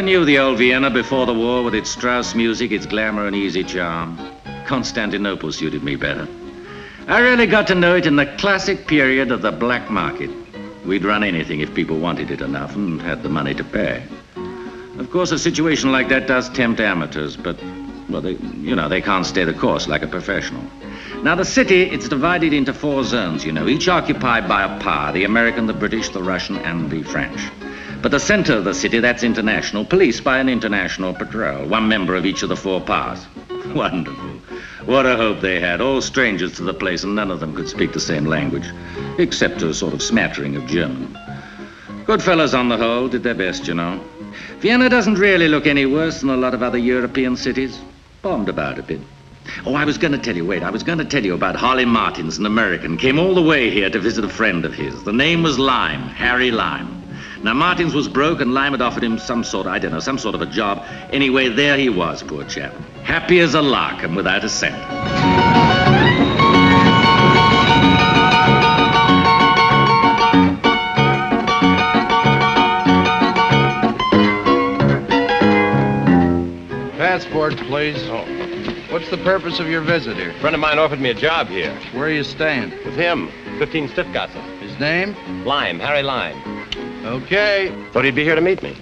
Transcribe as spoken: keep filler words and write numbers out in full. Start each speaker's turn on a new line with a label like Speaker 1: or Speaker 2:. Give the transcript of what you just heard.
Speaker 1: knew the old Vienna before the war with its Strauss music, its glamour and easy charm. Constantinople suited me better. I really got to know it in the classic period of the black market. We'd run anything if people wanted it enough and had the money to pay. Of course, a situation like that does tempt amateurs, but, well, they, you know, they can't stay the course like a professional. Now, the city, it's divided into four zones, you know, each occupied by a power, the American, the British, the Russian, and the French. But the center of the city, that's international, policed by an international patrol, one member of each of the four powers. Wonderful. What a hope they had, all strangers to the place, and none of them could speak the same language, except a sort of smattering of German. Good fellows on the whole, did their best, you know. Vienna doesn't really look any worse than a lot of other European cities. Bombed about a bit. Oh, I was going to tell you, wait, I was going to tell you about Holly Martins, an American, came all the way here to visit a friend of his. The name was Lime, Harry Lime. Now, Martins was broke, and Lime had offered him some sort, I don't know, some sort of a job. Anyway, there he was, poor chap. Happy as a lark and without a cent.
Speaker 2: Passport, please.
Speaker 3: Oh.
Speaker 2: What's the purpose of your visit here?
Speaker 3: A friend of mine offered me a job here.
Speaker 2: Where are you staying?
Speaker 3: With him. fifteen Stiftgasse.
Speaker 2: His name?
Speaker 3: Lime, Harry Lime.
Speaker 2: Okay.
Speaker 3: Thought he'd be here to meet me.